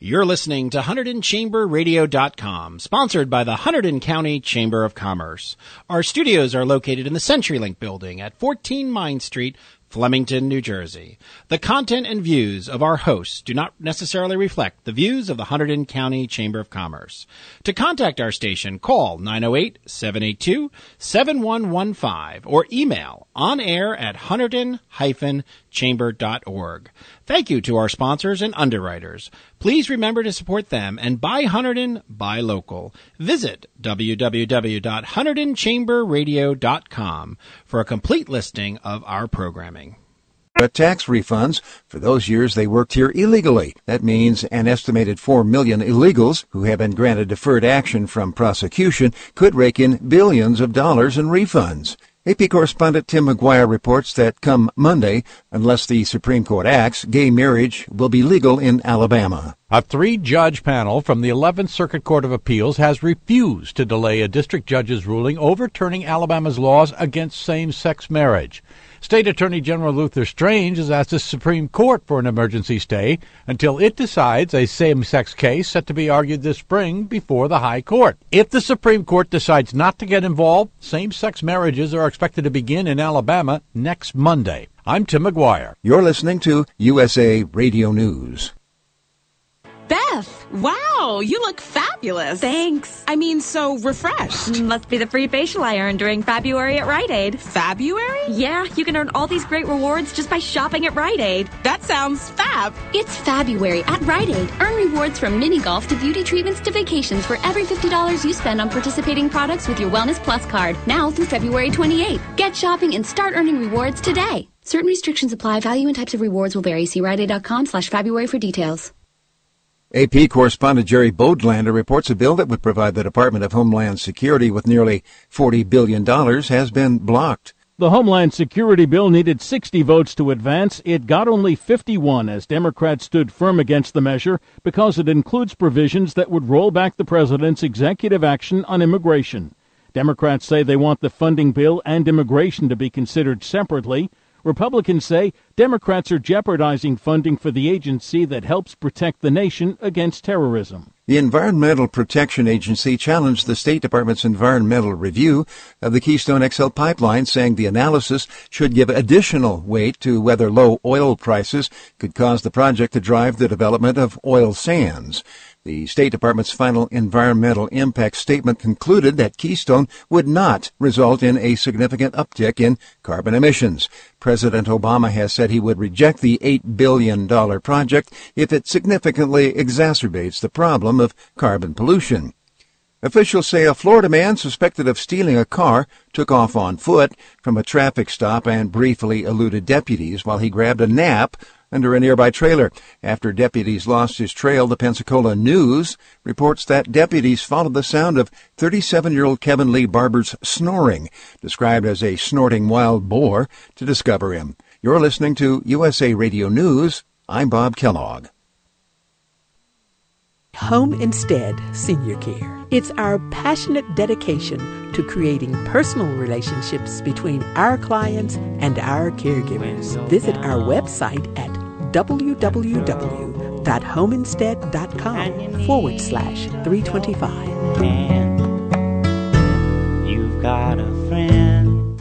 You're listening to HunterdonChamberRadio.com, sponsored by the Hunterdon County Chamber of Commerce. Our studios are located in the CenturyLink building at 14 Mine Street, Flemington, New Jersey. The content and views of our hosts do not necessarily reflect the views of the Hunterdon County Chamber of Commerce. To contact our station, call 908-782-7115 or email onair@hunterdon-chamber.org. Thank you to our sponsors and underwriters. Please remember to support them and buy Hunterdon, buy local. Visit www.HunterdonChamberRadio.com for a complete listing of our programming. But tax refunds for those years they worked here illegally. That means an estimated 4 million illegals who have been granted deferred action from prosecution could rake in billions of dollars in refunds. AP correspondent Tim McGuire reports that come Monday, unless the Supreme Court acts, gay marriage will be legal in Alabama. A 3-judge panel from the 11th Circuit Court of Appeals has refused to delay a district judge's ruling overturning Alabama's laws against same-sex marriage. State Attorney General Luther Strange has asked the Supreme Court for an emergency stay until it decides a same-sex case set to be argued this spring before the High Court. If the Supreme Court decides not to get involved, same-sex marriages are expected to begin in Alabama next Monday. I'm Tim McGuire. You're listening to USA Radio News. Beth, wow, you look fabulous. Thanks. I mean, so refreshed. Must be the free facial I earned during February at Rite Aid. February? Yeah, you can earn all these great rewards just by shopping at Rite Aid. That sounds fab. It's February at Rite Aid. Earn rewards from mini golf to beauty treatments to vacations for every $50 you spend on participating products with your Wellness Plus card. Now through February 28th. Get shopping and start earning rewards today. Certain restrictions apply. Value and types of rewards will vary. See riteaid.com/February for details. AP correspondent Jerry Bodlander reports a bill that would provide the Department of Homeland Security with nearly $40 billion has been blocked. The Homeland Security bill needed 60 votes to advance. It got only 51 as Democrats stood firm against the measure because it includes provisions that would roll back the president's executive action on immigration. Democrats say they want the funding bill and immigration to be considered separately. Republicans say Democrats are jeopardizing funding for the agency that helps protect the nation against terrorism. The Environmental Protection Agency challenged the State Department's environmental review of the Keystone XL pipeline, saying the analysis should give additional weight to whether low oil prices could cause the project to drive the development of oil sands. The State Department's final environmental impact statement concluded that Keystone would not result in a significant uptick in carbon emissions. President Obama has said he would reject the $8 billion project if it significantly exacerbates the problem of carbon pollution. Officials say a Florida man suspected of stealing a car took off on foot from a traffic stop and briefly eluded deputies while he grabbed a nap under a nearby trailer. After deputies lost his trail, the Pensacola News reports that deputies followed the sound of 37-year-old Kevin Lee Barber's snoring, described as a snorting wild boar, to discover him. You're listening to USA Radio News. I'm Bob Kellogg. Home Instead Senior Care. It's our passionate dedication to creating personal relationships between our clients and our caregivers. Visit our website at www.homeinstead.com/325. You've got a friend.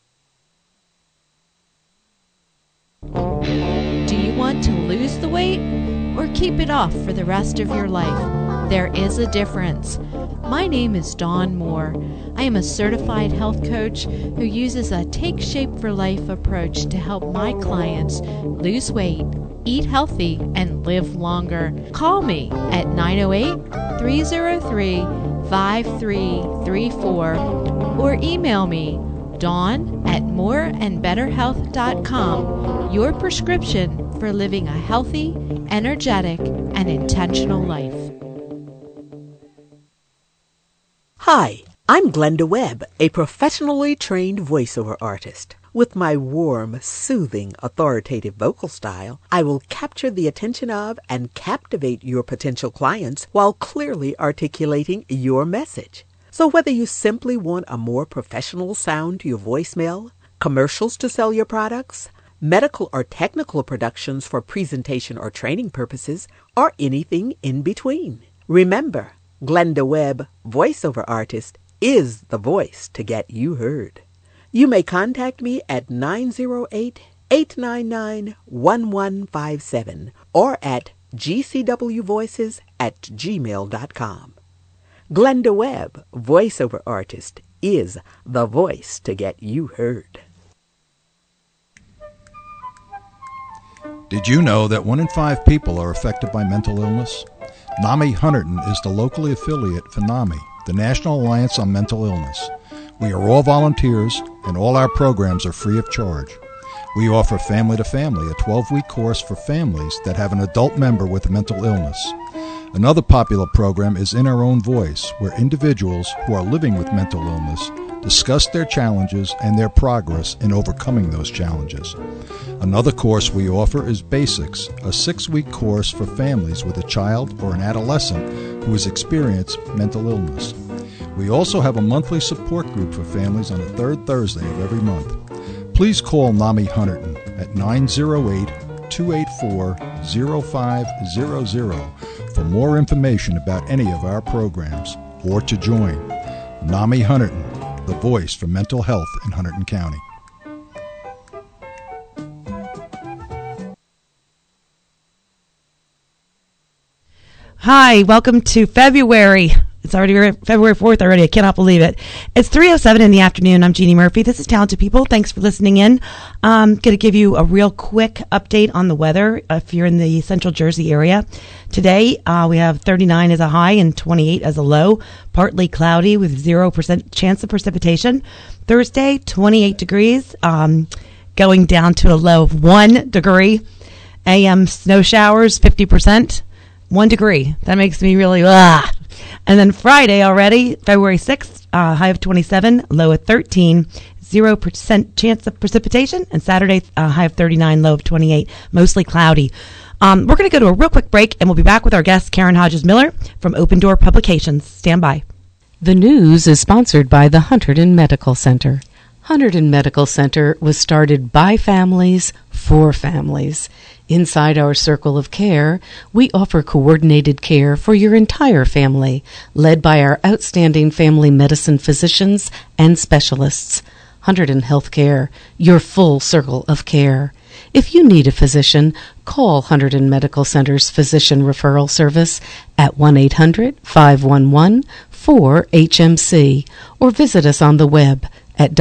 Do you want to lose the weight or keep it off for the rest of your life? There is a difference. My name is Dawn Moore. I am a certified health coach who uses a Take Shape for Life approach to help my clients lose weight, eat healthy, and live longer. Call me at 908-303-5334 or email me dawn@moreandbetterhealth.com. Your prescription for living a healthy, energetic, and intentional life. Hi, I'm Glenda Webb, a professionally trained voiceover artist. With my warm, soothing, authoritative vocal style, I will capture the attention of and captivate your potential clients while clearly articulating your message. So whether you simply want a more professional sound to your voicemail, commercials to sell your products, medical or technical productions for presentation or training purposes, or anything in between. Remember, Glenda Webb, voiceover artist, is the voice to get you heard. You may contact me at 908-899-1157 or at gcwvoices@gmail.com. Glenda Webb, voiceover artist, is the voice to get you heard. Did you know that 1 in 5 people are affected by mental illness? NAMI Hunterdon is the locally affiliate for NAMI, the National Alliance on Mental Illness. We are all volunteers, and all our programs are free of charge. We offer Family to Family, a 12-week course for families that have an adult member with a mental illness. Another popular program is In Our Own Voice, where individuals who are living with mental illness discuss their challenges and their progress in overcoming those challenges. Another course we offer is Basics, a 6-week course for families with a child or an adolescent who has experienced mental illness. We also have a monthly support group for families on the third Thursday of every month. Please call NAMI Hunterdon at 908-284-0500 for more information about any of our programs or to join. NAMI Hunterdon, the voice for mental health in Hunterdon County. Hi, welcome to February. It's already February 4th already. I cannot believe it. It's 3:07 in the afternoon. I'm Jeannie Murphy. This is Talented People. Thanks for listening in. I'm going to give you a real quick update on the weather if you're in the central Jersey area. Today, we have 39 as a high and 28 as a low. Partly cloudy with 0% chance of precipitation. Thursday, 28 degrees, going down to a low of 1 degree. AM snow showers, 50%. 1 degree. That makes me really, And then Friday already, February 6th, high of 27, low of 13, 0% chance of precipitation. And Saturday, high of 39, low of 28, mostly cloudy. We're going to go to a real quick break, and we'll be back with our guest, Karen Hodges-Miller from Open Door Publications. Stand by. The news is sponsored by the Hunterdon Medical Center. Hunterdon Medical Center was started by families for families. Inside our circle of care, we offer coordinated care for your entire family, led by our outstanding family medicine physicians and specialists. Hunterdon Healthcare, your full circle of care. If you need a physician, call Hunterdon Medical Center's Physician Referral Service at 1-800-511-4HMC or visit us on the web at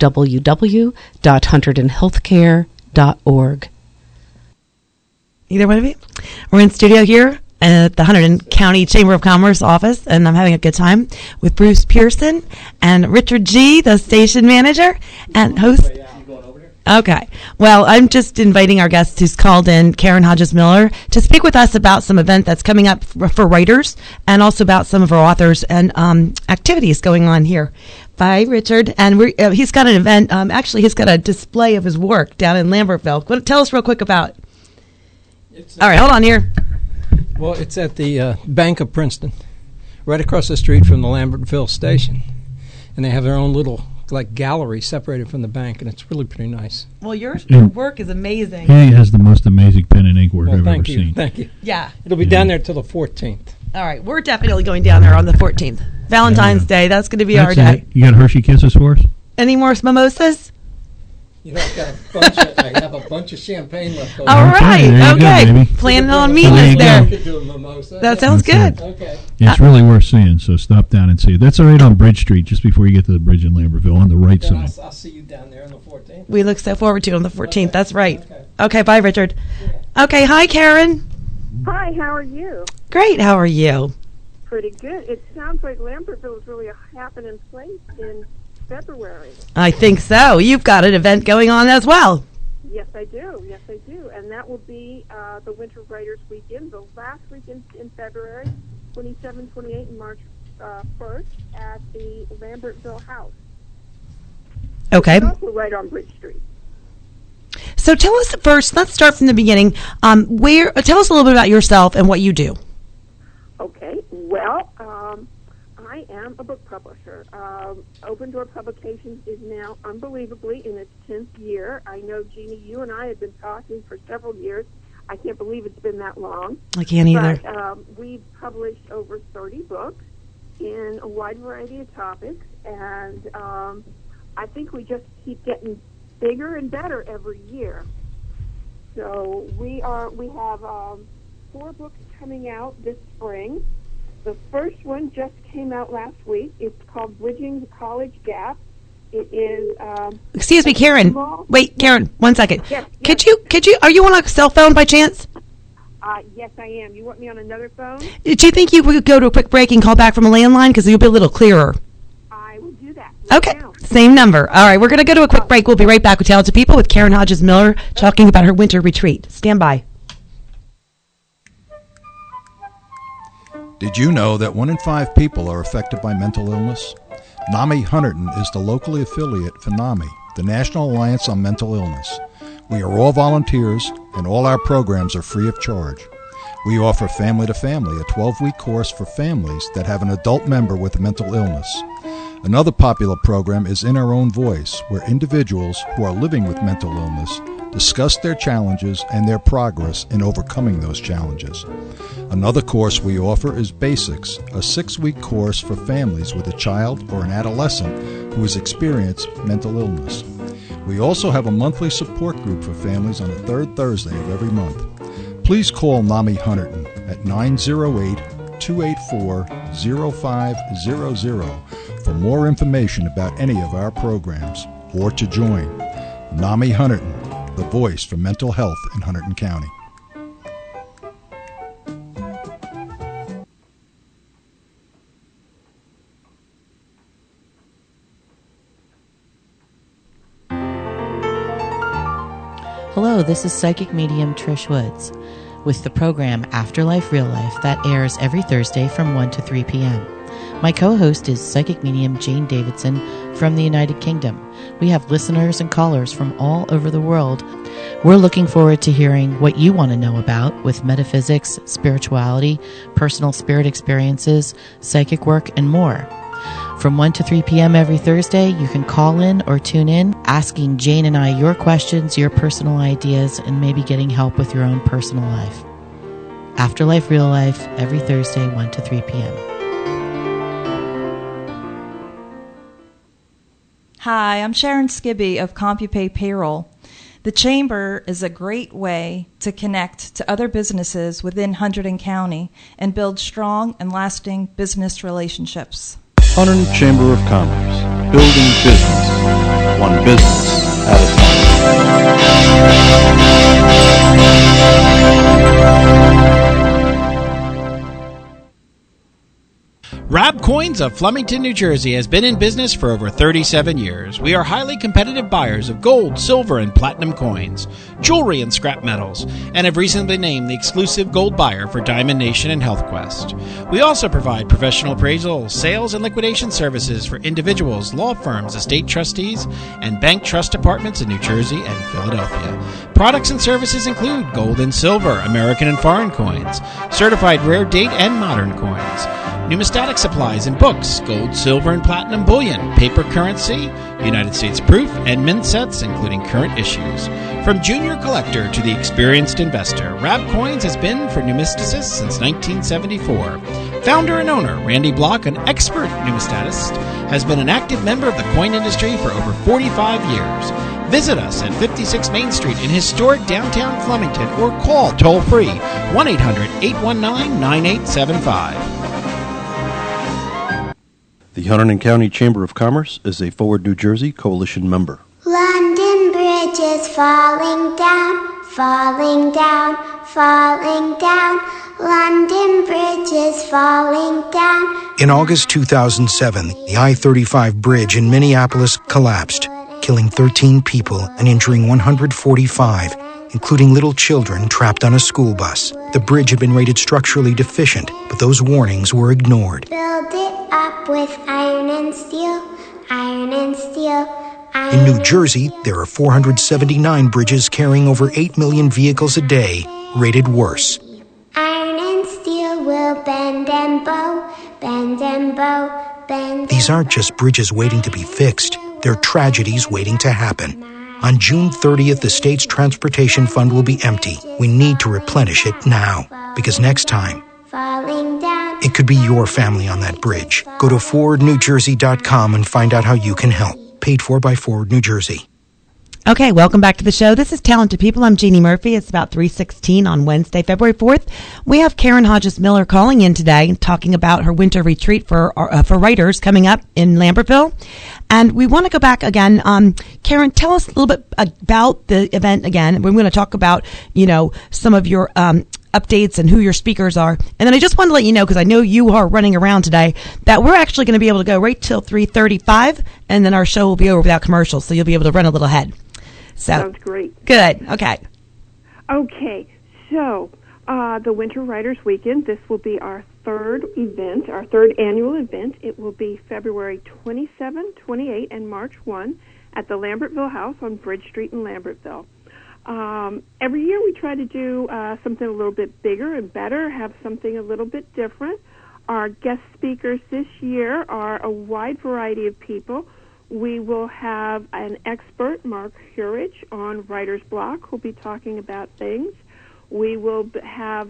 www.hunterdonhealthcare.org. Either one of you? We're in studio here at the Hunterdon County Chamber of Commerce office, and I'm having a good time with Bruce Pearson and Richard G., the station manager and host. Okay. Well, I'm just inviting our guest who's called in, Karen Hodges-Miller, to speak with us about some event that's coming up for writers and also about some of our authors and activities going on here. Bye, Richard. And he's got an event. Actually, he's got a display of his work down in Lambertville. Tell us real quick about it. All right, hold on here. Well, it's at the Bank of Princeton, right across the street from the Lambertville station. And they have their own little gallery separated from the bank, and it's really pretty nice. Well, your work is amazing. He has the most amazing pen and ink work I've ever seen. Thank you. Yeah. It'll be down there till the 14th. All right, we're definitely going down there on the 14th. Valentine's Day, that's going to be our day. You got Hershey Kisses for us? Any more mimosas? You know, I have a bunch of champagne left over. All right, okay. Planning on meeting us there. That sounds good. Okay. Yeah, it's really worth seeing, so stop down and see it. That's right on Bridge Street, just before you get to the bridge in Lambertville, on the right side. I'll see you down there on the 14th. We look so forward to it on the 14th. Okay. That's right. Okay, bye, Richard. Okay, hi, Karen. Hi, how are you? Great, how are you? Pretty good. It sounds like Lambertville is really a happening place in February. I think so. You've got an event going on as well. Yes, I do. Yes, I do. And that will be the Winter Writers Weekend, the last weekend in February, 27, 28, and March 1st at the Lambertville House. Okay. It's also right on Bridge Street. So tell us first, let's start from the beginning. Tell us a little bit about yourself and what you do. Okay. Well, I I am a book publisher. Open Door Publications is now, unbelievably, in its 10th year. I know, Jeannie, you and I have been talking for several years. I can't believe it's been that long. I can't either. But we've published over 30 books in a wide variety of topics, and I think we just keep getting bigger and better every year. So we have 4 books coming out this spring. The first one just came out last week. It's called Bridging the College Gap. It is. Excuse me, Karen. Wait, Karen, 1 second. Yes, Could you? Are you on a cell phone by chance? Yes, I am. You want me on another phone? Do you think you would go to a quick break and call back from a landline because you'll be a little clearer? I will do that. Okay, same number. All right, we're going to go to a quick break. We'll be right back with Talented People with Karen Hodges Miller talking about her winter retreat. Stand by. Did you know that 1 in 5 people are affected by mental illness? NAMI Hunterdon is the locally affiliate for NAMI, the National Alliance on Mental Illness. We are all volunteers, and all our programs are free of charge. We offer Family to Family, a 12-week course for families that have an adult member with a mental illness. Another popular program is In Our Own Voice, where individuals who are living with mental illness discuss their challenges and their progress in overcoming those challenges. Another course we offer is Basics, a 6-week course for families with a child or an adolescent who has experienced mental illness. We also have a monthly support group for families on the 3rd Thursday of every month. Please call NAMI Hunterdon at 908-284-0500 for more information about any of our programs or to join. NAMI Hunterdon, the voice for mental health in Hunterdon County. Hello, this is psychic medium Trish Woods with the program Afterlife Real Life that airs every Thursday from 1 to 3 p.m. My co-host is psychic medium Jane Davidson from the United Kingdom. We have listeners and callers from all over the world. We're looking forward to hearing what you want to know about with metaphysics, spirituality, personal spirit experiences, psychic work, and more. From 1 to 3 p.m. every Thursday, you can call in or tune in, asking Jane and I your questions, your personal ideas, and maybe getting help with your own personal life. Afterlife Real Life, every Thursday, 1 to 3 p.m. Hi, I'm Sharon Skibby of CompuPay Payroll. The Chamber is a great way to connect to other businesses within Hunterdon County and build strong and lasting business relationships. Hunterdon Chamber of Commerce, building business, one business at a Rab Coins of Flemington, New Jersey has been in business for over 37 years. We are highly competitive buyers of gold, silver, and platinum coins, jewelry, and scrap metals, and have recently been named the exclusive gold buyer for Diamond Nation and HealthQuest. We also provide professional appraisal, sales, and liquidation services for individuals, law firms, estate trustees, and bank trust departments in New Jersey and Philadelphia. Products and services include gold and silver, American and foreign coins, certified rare date and modern coins, numismatic supplies and books, gold, silver, and platinum bullion, paper currency, United States proof, and mint sets, including current issues. From junior collector to the experienced investor, Rab Coins has been for numismaticists since 1974. Founder and owner Randy Block, an expert numismatist, has been an active member of the coin industry for over 45 years. Visit us at 56 Main Street in historic downtown Flemington or call toll-free 1-800-819-9875. The Hunterdon County Chamber of Commerce is a Forward New Jersey Coalition member. London Bridge is falling down, falling down, falling down. London Bridge is falling down. In August 2007, the I-35 bridge in Minneapolis collapsed, killing 13 people and injuring 145, including little children trapped on a school bus. The bridge had been rated structurally deficient, but those warnings were ignored. Build it up with iron and steel, iron and steel. In New Jersey, there are 479 bridges carrying over 8 million vehicles a day, rated worse. Iron and steel will bend and bow, bend and bow, bend. These aren't just bridges waiting to be fixed. They're tragedies waiting to happen. On June 30th, the state's transportation fund will be empty. We need to replenish it now, because next time, falling down. it could be your family on that bridge. Go to ForwardNewJersey.com and find out how you can help. Paid for by Forward New Jersey. Okay, welcome back to the show. This is Talented People. I'm Jeannie Murphy. It's about 3:16 on Wednesday, February 4th. We have Karen Hodges-Miller calling in today and talking about her winter retreat for writers coming up in Lambertville. And we want to go back again. Karen, tell us a little bit about the event again. We're going to talk about, some of your updates and who your speakers are. And then I just want to let you know, because I know you are running around today, that we're actually going to be able to go right till 3:35, and then our show will be over without commercials, so you'll be able to run a little ahead. So, sounds great. Good. Okay. Okay. So, the Winter Writers Weekend, this will be our third annual event. It will be February 27, 28, and March 1 at the Lambertville House on Bridge Street in Lambertville. Every year we try to do something a little bit bigger and better, have something a little bit different. Our guest speakers this year are a wide variety of people. We will have an expert, Mark Hurich, on Writer's Block, who'll be talking about things. We will have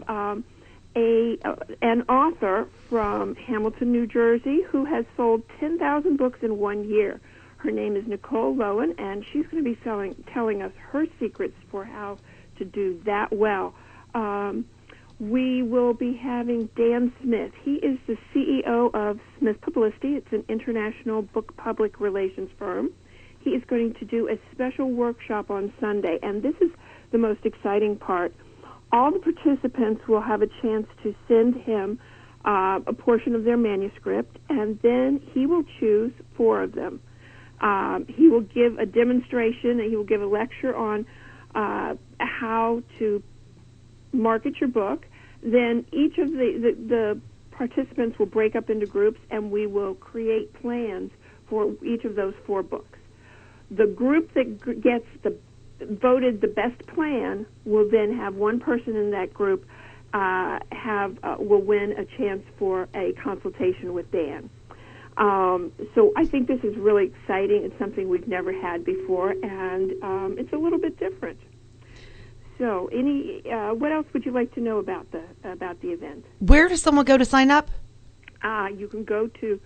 an author from Hamilton, New Jersey, who has sold 10,000 books in 1 year. Her name is Nicole Lowen, and she's going to be telling us her secrets for how to do that well. We will be having Dan Smith. He is the CEO of Smith Publicity. It's an international book public relations firm. He is going to do a special workshop on Sunday, and this is the most exciting part. All the participants will have a chance to send him a portion of their manuscript, and then he will choose 4 of them. He will give a demonstration, and he will give a lecture on how to market your book. Then each of the participants will break up into groups, and we will create plans for each of those 4 books. The group that gets voted the best plan will then have one person in that group will win a chance for a consultation with Dan. So I think this is really exciting. It's something we've never had before, and it's a little bit different. So, what else would you like to know about the event? Where does someone go to sign up? You can go to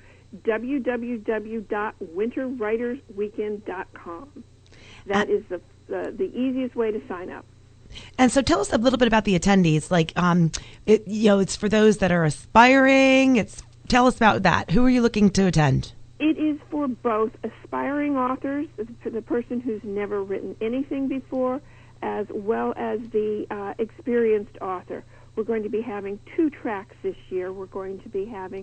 www.winterwritersweekend.com. That is the easiest way to sign up. And so, tell us a little bit about the attendees. Like, it's for those that are aspiring. Tell us about that. Who are you looking to attend? It is for both aspiring authors, the person who's never written anything before, as well as the experienced author. We're going to be having 2 tracks this year. We're going to be having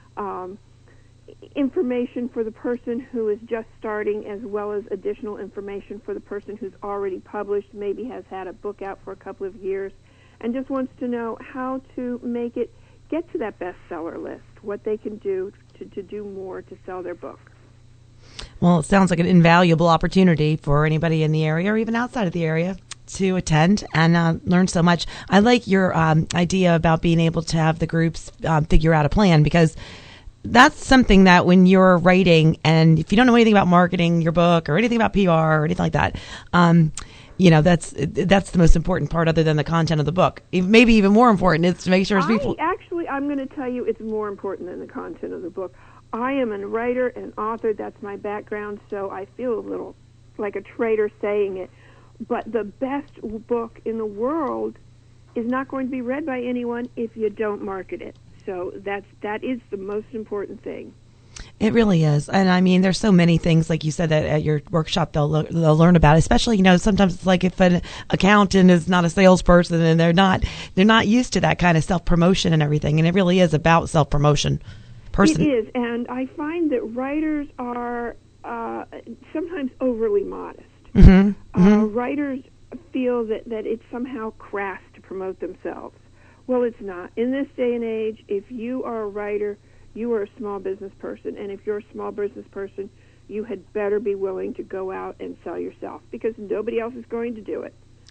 information for the person who is just starting, as well as additional information for the person who's already published, maybe has had a book out for a couple of years, and just wants to know how to make it get to that bestseller list, what they can do to do more to sell their book. Well, it sounds like an invaluable opportunity for anybody in the area or even outside of the area to attend and learn so much. I like your idea about being able to have the groups figure out a plan, because that's something that when you're writing, and if you don't know anything about marketing your book or anything about PR or anything like that, that's the most important part, other than the content of the book. Maybe even more important is to make sure people... I'm going to tell you it's more important than the content of the book. I am a writer and author. That's my background, so I feel a little like a traitor saying it. But the best book in the world is not going to be read by anyone if you don't market it. So that is the most important thing. It really is. And I mean, there's so many things, like you said, that at your workshop they'll learn about, especially, sometimes it's like if an accountant is not a salesperson and they're not used to that kind of self-promotion and everything. And it really is about self-promotion. It is. And I find that writers are sometimes overly modest. Writers feel that it's somehow crass to promote themselves. Well, it's not. In this day and age, if you are a writer, you are a small business person, and if you're a small business person, you had better be willing to go out and sell yourself, because nobody else is going to do it.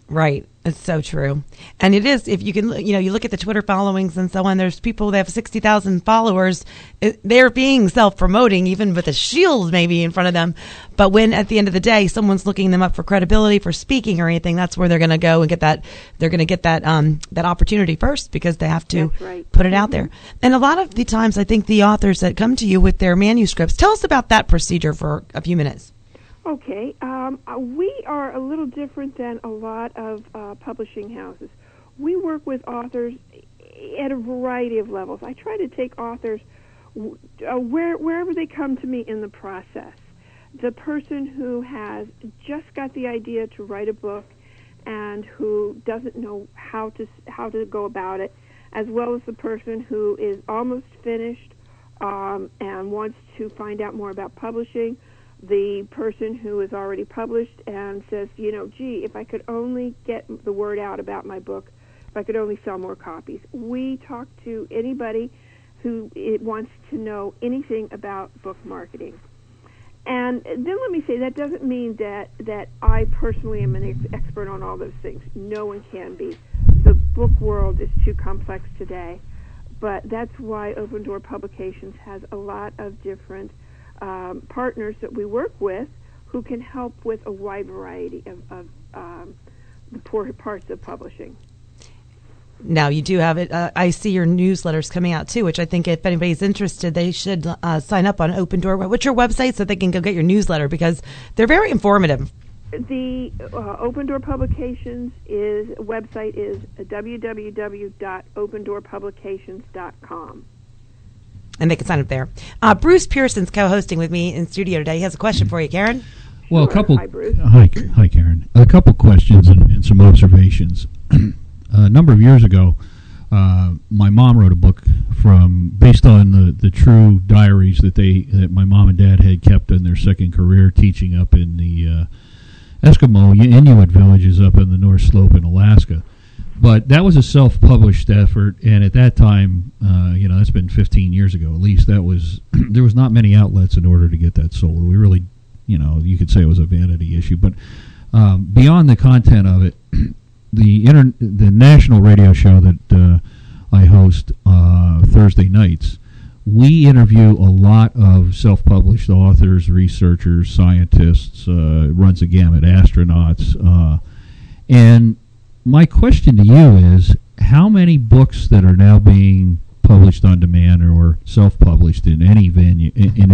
Right. It's so true. And it is, if you can, you look at the Twitter followings and so on, there's people that have 60,000 followers. They're being self-promoting, even with a shield maybe in front of them. But when at the end of the day, someone's looking them up for credibility, for speaking or anything, that's where they're going to go and get that, they're going to get that opportunity first, because they have to put it out there. And a lot of the times, I think the authors that come to you with their manuscripts, tell us about that procedure for a few minutes. Okay, we are a little different than a lot of publishing houses. We work with authors at a variety of levels. I try to take authors wherever they come to me in the process. The person who has just got the idea to write a book and who doesn't know how to go about it, as well as the person who is almost finished and wants to find out more about publishing. The person who is already published and says, gee, if I could only get the word out about my book, if I could only sell more copies. We talk to anybody who wants to know anything about book marketing. And then let me say, that doesn't mean that I personally am an expert on all those things. No one can be. The book world is too complex today. But that's why Open Door Publications has a lot of different partners that we work with who can help with a wide variety of the poor parts of publishing. Now, you do have it. I see your newsletters coming out, too, which I think if anybody's interested, they should sign up on Open Door. What's your website so they can go get your newsletter? Because they're very informative. The Open Door Publications website is www.opendoorpublications.com. And they can sign up there. Bruce Pearson's co-hosting with me in studio today. He has a question for you, Karen. Well, a couple. Hi, Bruce. Hi, Karen. A couple questions and some observations. A number of years ago, my mom wrote a book based on the true diaries that my mom and dad had kept in their second career teaching up in the Eskimo Inuit villages up in the North Slope in Alaska. But that was a self-published effort, and at that time, that's been 15 years ago at least. There was not many outlets in order to get that sold. We really, you could say it was a vanity issue. But beyond the content of it, the national radio show that I host Thursday nights, we interview a lot of self-published authors, researchers, scientists, runs a gamut, astronauts, and my question to you is, how many books that are now being published on demand or self-published in any vein,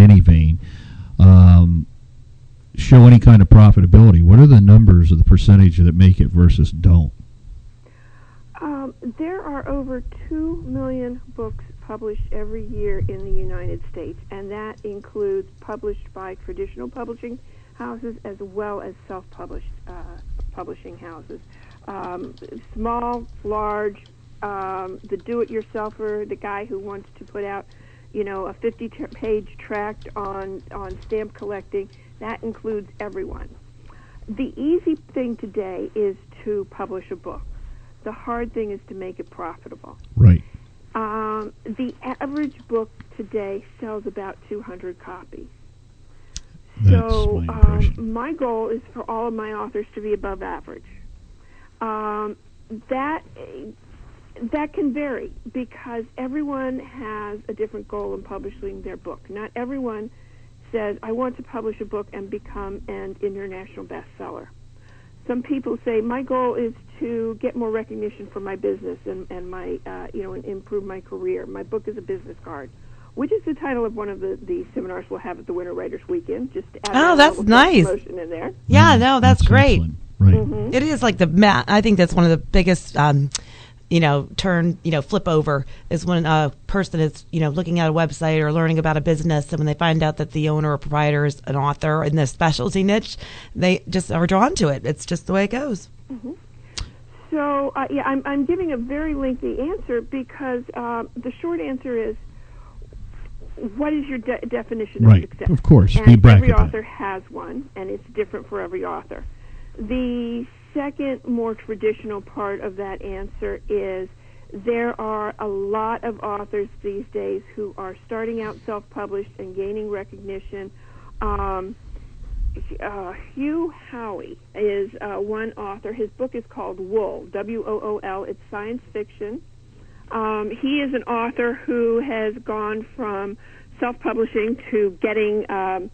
show any kind of profitability? What are the numbers of the percentage that make it versus don't? There are over 2 million books published every year in the United States, and that includes published by traditional publishing houses as well as self-published publishing houses. Small, large, the do-it-yourselfer, the guy who wants to put out, a 50-page tract on stamp collecting, that includes everyone. The easy thing today is to publish a book. The hard thing is to make it profitable. Right. The average book today sells about 200 copies. That's so my impression. My goal is for all of my authors to be above average. That can vary because everyone has a different goal in publishing their book. Not everyone says, I want to publish a book and become an international bestseller. Some people say, my goal is to get more recognition for my business and my, and improve my career. My book is a business card, which is the title of one of the seminars we'll have at the Winter Writers Weekend. Just to add that's nice. Promotion in there. Yeah, no, that's great. Excellent. Right. Mm-hmm. It is like I think that's one of the biggest, flip over is when a person is, looking at a website or learning about a business, and when they find out that the owner or proprietor is an author in this specialty niche, they just are drawn to it. It's just the way it goes. Mm-hmm. So, I'm giving a very lengthy answer because the short answer is, what is your definition of success? Of course. And every author has one, and it's different for every author. The second, more traditional part of that answer is there are a lot of authors these days who are starting out self-published and gaining recognition Hugh Howey is one author. His book is called Wool, W-O-O-L. It's science fiction. He is an author who has gone from self-publishing to getting an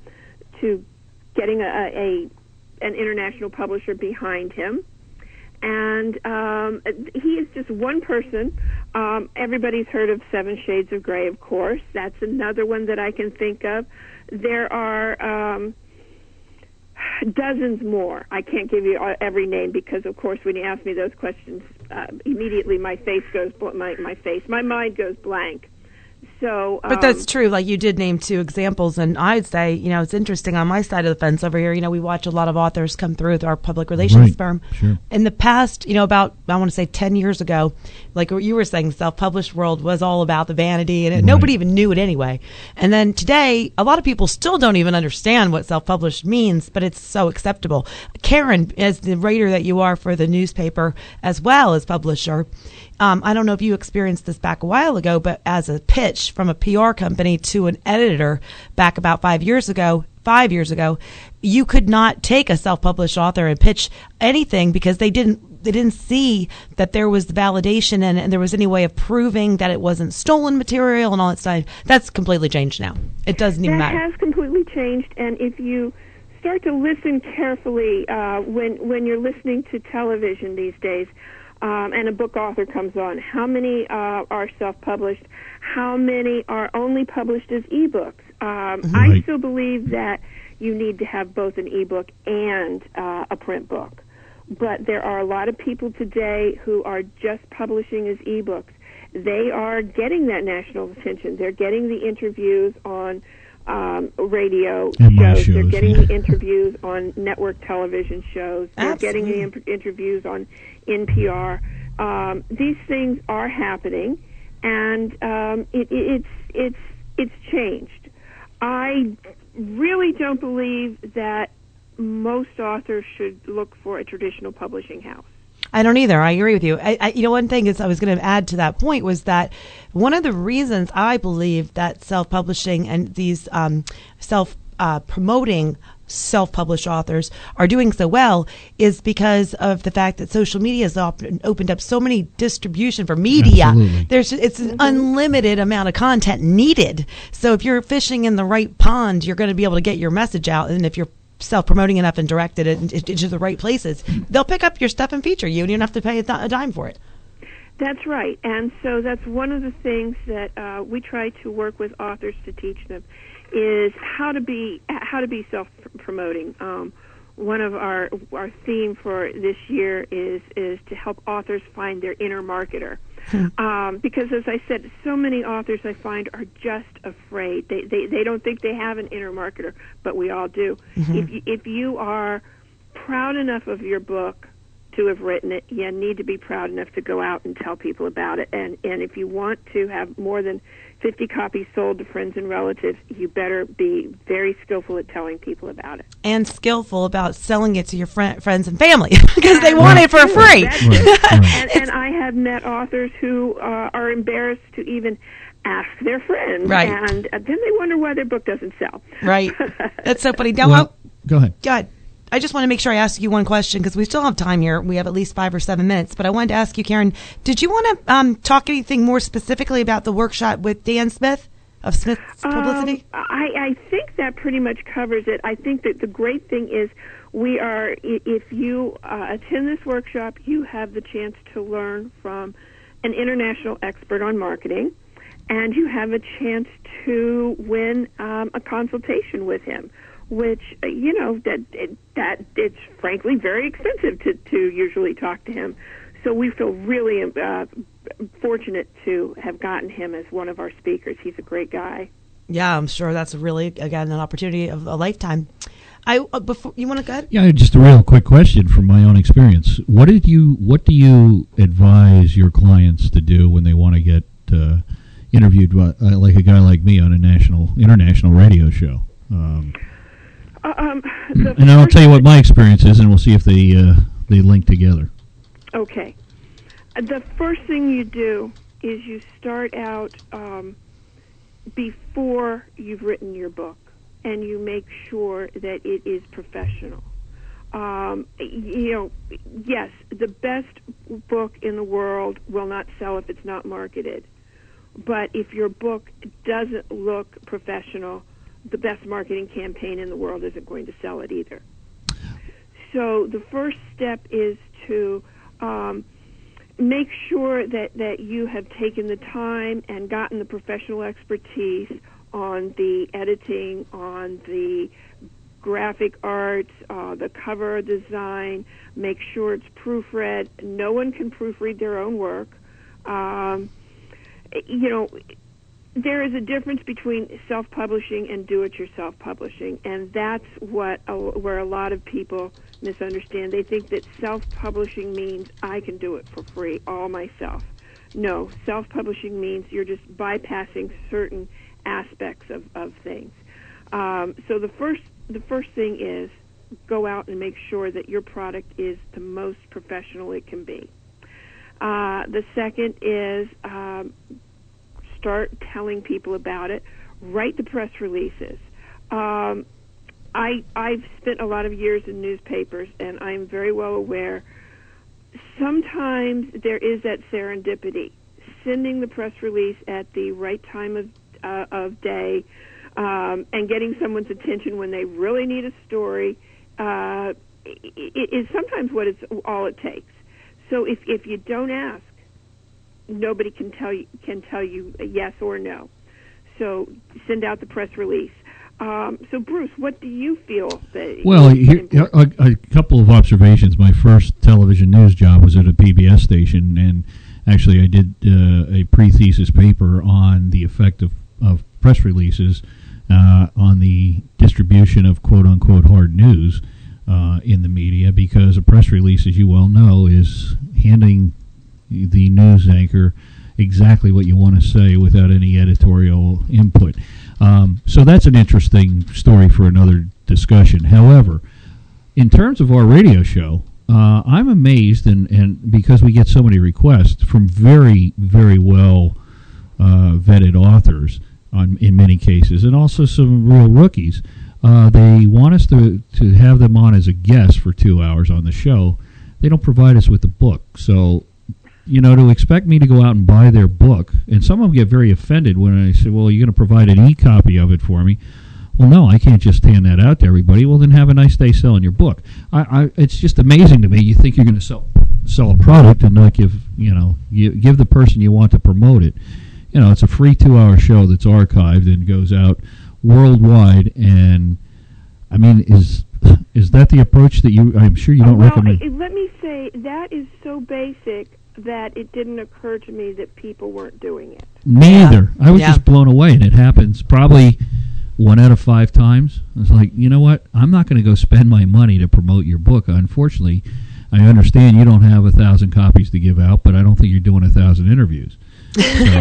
international publisher behind him. And he is just one person. Everybody's heard of 7 Shades of Grey, of course. That's another one that I can think of. There are dozens more. I can't give you every name because, of course, when you ask me those questions, immediately my mind goes blank. So, but that's true. Like, you did name 2 examples, and I'd say, it's interesting on my side of the fence over here. We watch a lot of authors come through with our public relations firm. Sure. In the past, about, I want to say 10 years ago, like what you were saying, self-published world was all about the vanity, and nobody even knew it anyway. And then today, a lot of people still don't even understand what self-published means, but it's so acceptable. Karen, as the writer that you are for the newspaper as well as publisher, I don't know if you experienced this back a while ago, but as a pitch from a PR company to an editor back about 5 years ago, you could not take a self-published author and pitch anything because they didn't see that there was the validation and there was any way of proving that it wasn't stolen material and all that stuff. That's completely changed now. It doesn't even matter. That has completely changed, and if you start to listen carefully when you're listening to television these days, and a book author comes on, how many are self-published? How many are only published as ebooks? I still believe that you need to have both an ebook and a print book. But there are a lot of people today who are just publishing as ebooks. They are getting that national attention. They're getting the interviews on radio shows. They're getting the interviews on network television shows. They're getting the interviews on NPR. These things are happening, and it's changed. I really don't believe that most authors should look for a traditional publishing house. I don't either. I agree with you. One thing is I was going to add to that point was that one of the reasons I believe that self-publishing and these self-promoting self-published authors are doing so well is because of the fact that social media has opened up so many distribution for media. Absolutely. It's an unlimited amount of content needed. So if you're fishing in the right pond, you're going to be able to get your message out. And if you're self-promoting enough and directed it into the right places, they'll pick up your stuff and feature you, and you don't have to pay a dime for it. That's right, and so that's one of the things that we try to work with authors to teach them is how to be self-promoting. One of our theme for this year is to help authors find their inner marketer. Because, as I said, so many authors I find are just afraid. They don't think they have an inner marketer, but we all do. If you are proud enough of your book to have written it, you need to be proud enough to go out and tell people about it. And if you want to have more than 50 copies sold to friends and relatives, you better be very skillful at telling people about it. And skillful about selling it to your friends and family because they want it for free. And I have met authors who are embarrassed to even ask their friends. Right. And then they wonder why their book doesn't sell. Right. That's so funny. Now, go ahead. Go ahead. I just want to make sure I ask you one question because we still have time here. We have at least 5 or 7 minutes. But I wanted to ask you, Karen, did you want to talk anything more specifically about the workshop with Dan Smith of Smith's Publicity? I think that pretty much covers it. I think that the great thing is if you attend this workshop, you have the chance to learn from an international expert on marketing, and you have a chance to win a consultation with him, which, that it's frankly very expensive to usually talk to him. So we feel really fortunate to have gotten him as one of our speakers. He's a great guy. Yeah, I'm sure that's really, again, an opportunity of a lifetime. Before you want to go ahead? Yeah, just a real quick question from my own experience. What do you advise your clients to do when they want to get interviewed like a guy like me on a international radio show? And I'll tell you what my experience is, and we'll see if they link together. Okay. The first thing you do is you start out before you've written your book. and you make sure that it is professional. Yes, the best book in the world will not sell if it's not marketed. But if your book doesn't look professional, the best marketing campaign in the world isn't going to sell it either. So the first step is to make sure that you have taken the time and gotten the professional expertise on the editing, on the graphic arts, the cover design. Make sure it's proofread. No one can proofread their own work. There is a difference between self-publishing and do-it-yourself publishing, and that's where a lot of people misunderstand. They think that self-publishing means I can do it for free all myself. No, self-publishing means you're just bypassing certain aspects of things. So the first thing is go out and make sure that your product is the most professional it can be. The second is start telling people about it. Write the press releases. I've spent a lot of years in newspapers, and I'm very well aware sometimes there is that serendipity. Sending the press release at the right time of day and getting someone's attention when they really need a story is sometimes all it takes. So if you don't ask, nobody can tell you yes or no. So send out the press release. So Bruce, what do you feel that? Well, a couple of observations. My first television news job was at a PBS station, and actually I did a pre-thesis paper on the effect of press releases on the distribution of quote-unquote hard news in the media, because a press release, as you well know, is handing the news anchor exactly what you want to say without any editorial input. So that's an interesting story for another discussion. However, in terms of our radio show, I'm amazed, and because we get so many requests from very, very well vetted authors in many cases, and also some real rookies. They want us to have them on as a guest for 2 hours on the show. They don't provide us with the book. So, to expect me to go out and buy their book, and some of them get very offended when I say, well, you're going to provide an e-copy of it for me. Well, no, I can't just hand that out to everybody. Well, then have a nice day selling your book. It's just amazing to me. You think you're going to sell a product and not give the person you want to promote it. It's a free 2-hour show that's archived and goes out worldwide. And I mean, is that the approach that I'm sure you don't recommend? Let me say that is so basic that it didn't occur to me that people weren't doing it. Me either. I was just blown away, and it happens probably 1 out of 5 times. It's like, you know what? I'm not going to go spend my money to promote your book. Unfortunately, I understand you don't have 1,000 copies to give out, but I don't think you're doing 1,000 interviews. So,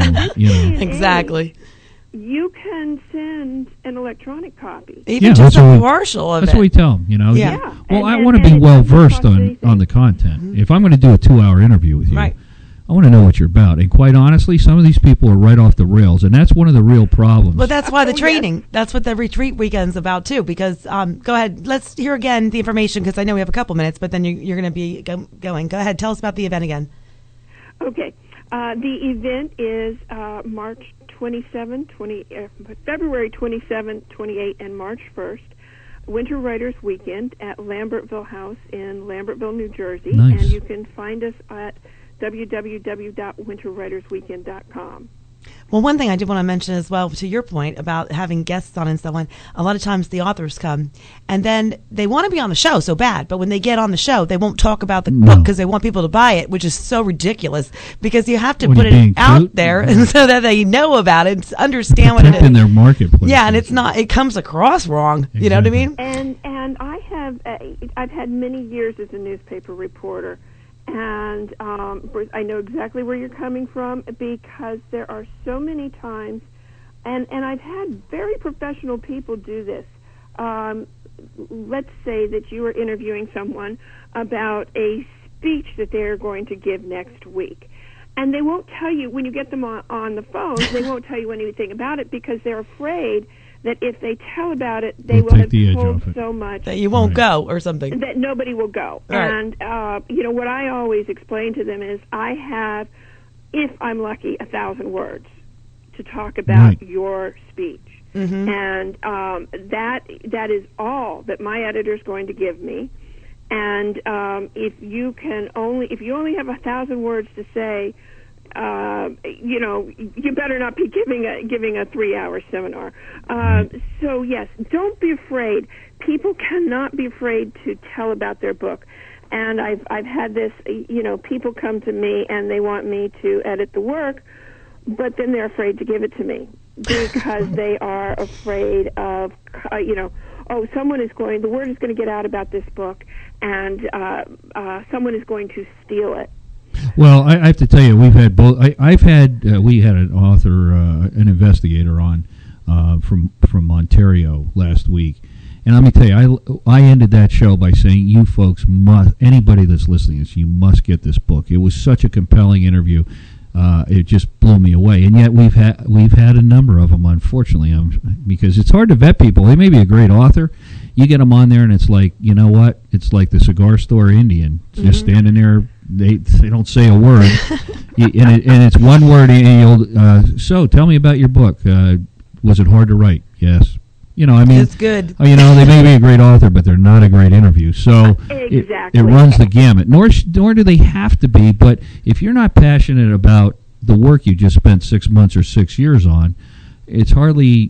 Exactly. You can send an electronic copy. Even just a partial of it. That's what we tell them, Yeah. Well, I want to be well-versed on the content. Mm-hmm. If I'm going to do a 2-hour interview with you, I want to know what you're about. And quite honestly, some of these people are right off the rails, and that's one of the real problems. But that's why the training, that's what the retreat weekend's about, too, because, go ahead, let's hear again the information, because I know we have a couple minutes, but then you're going to be going. Go ahead, tell us about the event again. Okay. The event is February 27, 28, and March 1st, Winter Writers Weekend at Lambertville House in Lambertville, New Jersey. Nice. And you can find us at www.winterwritersweekend.com. Well, one thing I did want to mention as well, to your point about having guests on and so on, a lot of times the authors come and then they want to be on the show so bad, but when they get on the show, they won't talk about the book because they want people to buy it, which is so ridiculous, because you have to put it out there so that they know about it and understand what it is. In their marketplace. Yeah, and it comes across wrong. Exactly. You know what I mean? And I've had many years as a newspaper reporter. And I know exactly where you're coming from, because there are so many times, and I've had very professional people do this. Let's say that you are interviewing someone about a speech that they're going to give next week. And they won't tell you, when you get them on the phone, they won't tell you anything about it, because they're afraid that if they tell about it, they will take have the edge told off it. so much That you won't go or something. that nobody will go. Right. And what I always explain to them is I have, if I'm lucky, 1,000 words to talk about your speech. Mm-hmm. And that is all that my editor is going to give me. And if you only have 1,000 words to say, you better not be giving a 3-hour seminar. So yes, don't be afraid. People cannot be afraid to tell about their book. And I've had this, people come to me and they want me to edit the work, but then they're afraid to give it to me because they are afraid of, the word is going to get out about this book, and someone is going to steal it. Well, I have to tell you, we've had both. We had an author, an investigator on from Ontario last week, and let me tell you, I ended that show by saying, you folks must, anybody that's listening to this, you must get this book. It was such a compelling interview. It just blew me away, and yet we've had a number of them, unfortunately, because it's hard to vet people. They may be a great author. You get them on there, and it's like, you know what? It's like the cigar store Indian, just standing there. They don't say a word, and it's one word. And you'll so tell me about your book. Was it hard to write? Yes. It's good. They may be a great author, but they're not a great interview. So exactly. it runs the gamut. Nor do they have to be. But if you're not passionate about the work you just spent 6 months or 6 years on, it's hardly.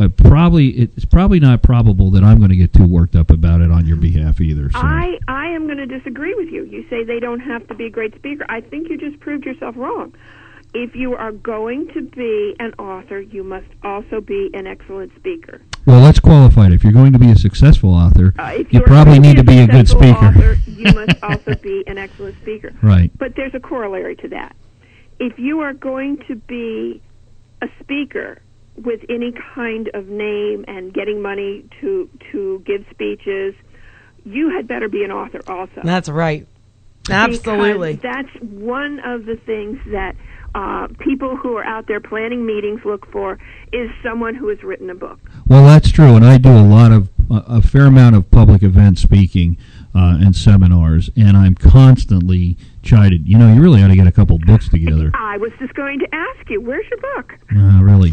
It's probably not probable that I'm going to get too worked up about it on your behalf either. So. I am going to disagree with you. You say they don't have to be a great speaker. I think you just proved yourself wrong. If you are going to be an author, you must also be an excellent speaker. Well, let's qualify it. If you're going to be a successful author, you probably need to be a good speaker. Author, you must also be an excellent speaker. Right. But there's a corollary to that. If you are going to be a speaker with any kind of name and getting money to give speeches, you had better be an author also. That's right. Absolutely. Because that's one of the things that people who are out there planning meetings look for, is someone who has written a book. Well, that's true, and I do a fair amount of public event speaking and seminars, and I'm constantly chided. You really ought to get a couple books together. I was just going to ask you, where's your book? Really,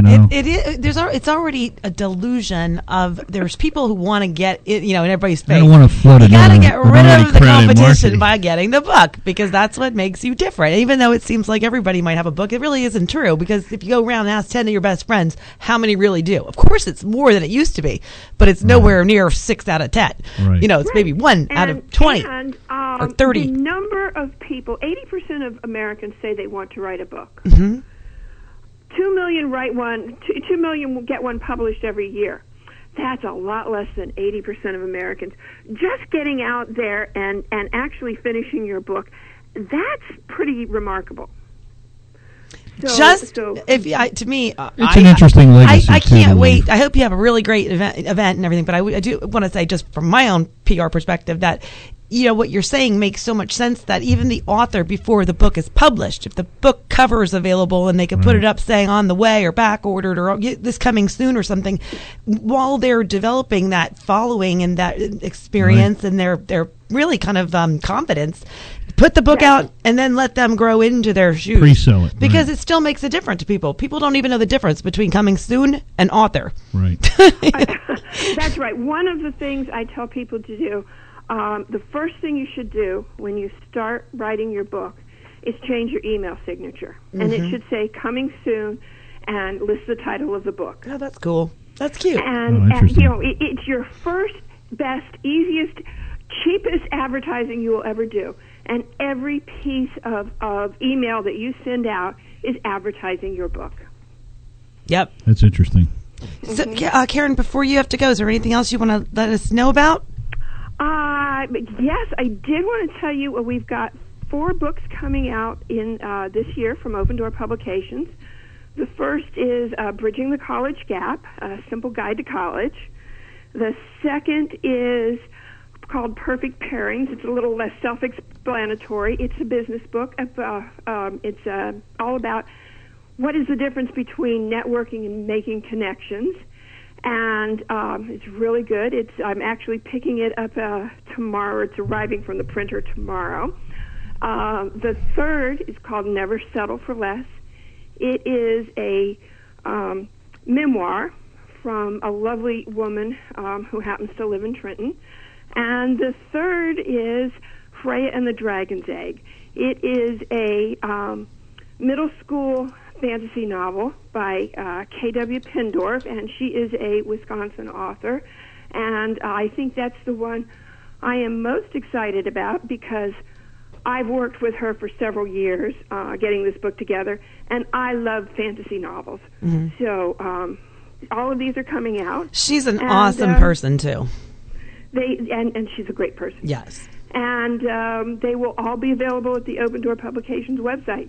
it's already a delusion of there's people who want to get it, in everybody's face. I don't want to flood it. You got to get rid of the competition by getting the book, because that's what makes you different. Even though it seems like everybody might have a book, it really isn't true, because if you go around and ask 10 of your best friends, how many really do? Of course, it's more than it used to be, but it's nowhere near 6 out of 10. Right. It's maybe 1 out of 20 or 30. The number of people, 80% of Americans say they want to write a book. Mm-hmm. 2 million write one. 2 million will get one published every year. That's a lot less than 80% of Americans. Just getting out there and actually finishing your book, that's pretty remarkable. To me, it's an interesting legacy. I can't wait. I hope you have a really great event and everything. But I do want to say, just from my own PR perspective, that what you're saying makes so much sense, that even the author, before the book is published, if the book cover is available and they can put it up saying on the way or back ordered or this coming soon or something, while they're developing that following and that experience and their really kind of confidence, put the book out and then let them grow into their shoes. Pre-sell it. Because it still makes a difference to people. People don't even know the difference between coming soon and author. Right. That's right. One of the things I tell people to do, the first thing you should do when you start writing your book is change your email signature. Mm-hmm. And it should say coming soon and list the title of the book. Oh, that's cool. That's cute. And it's your first, best, easiest, cheapest advertising you will ever do. And every piece of email that you send out is advertising your book. Yep. That's interesting. So, Karen, before you have to go, is there anything else you want to let us know about? Yes, I did want to tell you we've got 4 books coming out in this year from Open Door Publications. The first is Bridging the College Gap, a simple guide to college. The second is called Perfect Pairings. It's a little less self-explanatory. It's a business book. It's all about what is the difference between networking and making connections. and it's really good. I'm actually picking it up tomorrow. It's arriving from the printer tomorrow. The third is called Never Settle for Less. It is a memoir from a lovely woman who happens to live in Trenton. And the third is Freya and the Dragon's Egg. It is a middle school fantasy novel by K.W. Pendorf, and she is a Wisconsin author. And I think that's the one I am most excited about because I've worked with her for several years getting this book together, and I love fantasy novels. Mm-hmm. So all of these are coming out. She's an awesome person, too. And she's a great person. Yes. And they will all be available at the Open Door Publications website.